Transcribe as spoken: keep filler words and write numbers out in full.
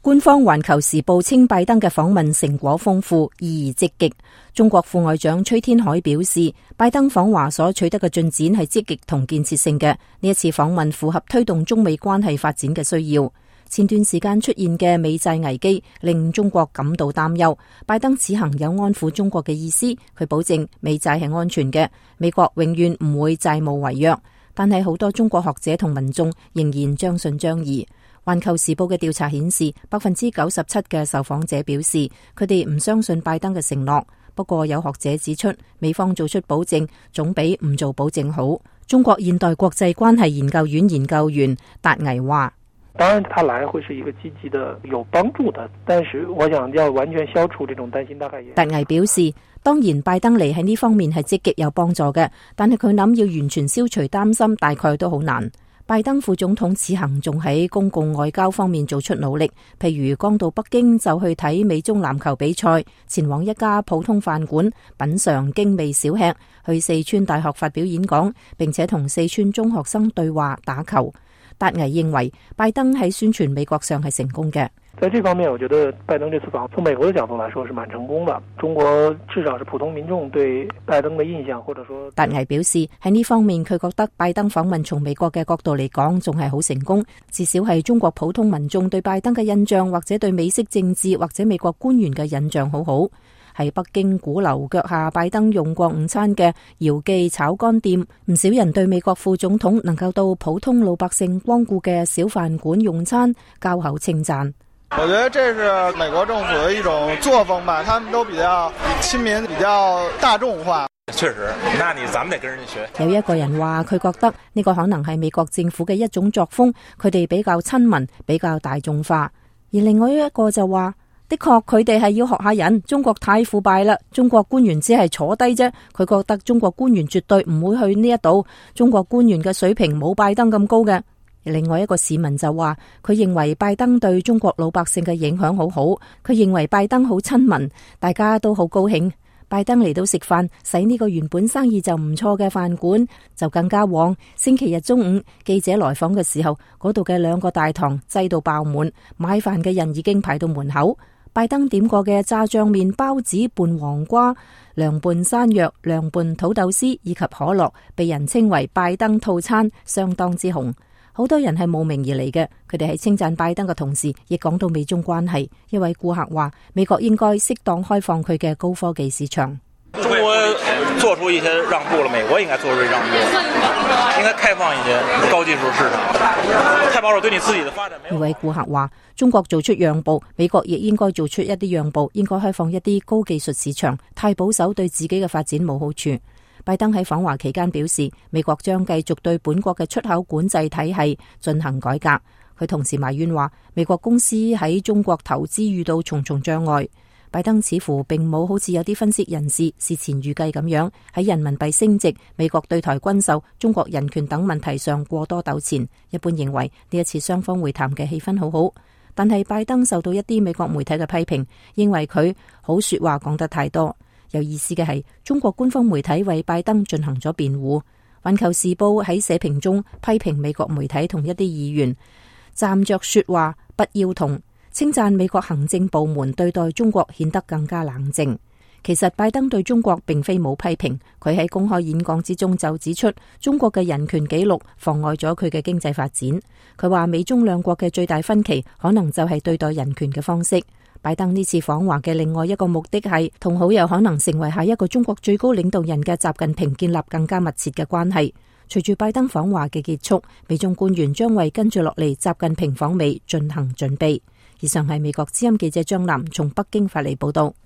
官方《環球時報》稱拜登嘅訪問成果豐富，意義積極。中國副外長崔天凱表示，拜登訪華所取得嘅進展係積極同建設性嘅，呢一次訪問符合推動中美關係發展嘅需要。前段時間出現嘅美債危機令中國感到擔憂，拜登此行有安撫中國嘅意思，佢保證美債係安全嘅，美國永遠唔會債務違約。但係好多中國學者同民眾仍然將信將疑。環球時報嘅調查顯示，百分之九十七嘅受訪者表示佢哋唔相信拜登嘅承諾。不過有學者指出，美方做出保證總比唔做保證好。中國現代國際關係研究院研究員達巍話： 當然，他來會是一個積極的、有幫助的，但是我想要完全消除這種擔心，大概也。 達巍表示，當然拜登嚟喺呢方面係積極有幫助嘅，但係佢諗要完全消除擔心，大概都好難。拜登副總統此行仲喺公共外交方面做出努力，譬如剛到北京就去睇美中籃球比賽，前往一家普通飯館品嘗精美小吃，去四川大學發表演講，並且同四川中學生對話打球。達巍認為拜登喺宣傳美國上係成功嘅。 在這方面，我覺得拜登這次訪從美國的角度來說是蠻成功的。中國至少是普通民眾對拜登的印象，或者說達巍表示喺呢方面佢覺得拜登訪問從美國嘅角度嚟講仲係好成功，至少係中國普通民眾對拜登嘅印象或者對美式政治或者美國官員嘅印象好好。喺北京鼓樓腳下拜登用過午餐嘅姚記炒肝店，唔少人對美國副總統能夠到普通老百姓光顧嘅小飯館用餐交口稱讚。 我覺得這是美國政府的一種作風吧，他們都比較親民，比較大眾化。 確實，那你咱們得跟人學。 有一個人話佢覺得呢個可能係美國政府嘅一種作風，佢哋比較親民，比較大眾化。而另外一個就話，的確佢哋係要學下人，中國太腐敗啦，中國官員只係坐低啫。佢覺得中國官員絕對唔會去呢一度，中國官員嘅水平冇拜登咁高嘅。另外一個市民就話，佢認為拜登對中國老百姓嘅影響好好，佢認為拜登好親民，大家都好高興。拜登嚟到食飯，使呢個原本生意就唔錯嘅飯館就更加旺。星期日中午記者來訪嘅時候，嗰度嘅兩個大堂擠到爆滿，買飯嘅人已經排到門口。拜登點過嘅炸醬麵、包子、拌黃瓜、涼拌山藥、涼拌土豆絲以及可樂，被人稱為拜登套餐，相當之紅。好多人係慕名而嚟嘅，佢哋喺稱讚拜登嘅同時，亦講到美中關係。一位顧客話：美國應該適當開放佢嘅高科技市場。 中國做出一些讓步了，美國應該做出讓步，應該開放一些高技術市場。太保守對你自己的發展。 呢位顧客話：中國做出讓步，美國亦應該做出一啲讓步，應該開放一啲高技術市場。太保守對自己嘅發展冇好處。拜登喺訪華期間表示，美國將繼續對本國嘅出口管制體系進行改革。佢同時埋怨話，美國公司喺中國投資遇到重重障礙。拜登似乎並冇好似有啲分析人士事前預計咁樣，喺人民幣升值、美國對台軍售、中國人權等問題上過多糾纏。一般認為呢一次雙方會談嘅氣氛好好，但係拜登受到一啲美國媒體嘅批評，認為佢好說話講得太多。有意思嘅係，中國官方媒體為拜登進行咗辯護。環球時報喺社評中批評美國媒體同一啲議員站着說話不腰痛，稱讚美國行政部門對待中國顯得更加冷靜。其實拜登對中國並非冇批評，佢喺公開演講之中就指出，中國嘅人權紀錄妨礙咗佢嘅經濟發展。佢話美中兩國嘅最大分歧可能就係對待人權嘅方式。拜登呢次訪華嘅另外一個目的係同好有可能成為下一個中國最高領導人嘅習近平建立更加密切嘅關係。隨住拜登訪華嘅結束，美中官員將為跟住落嚟習近平訪美進行準備。以上係美國之音記者張南從北京發嚟報道。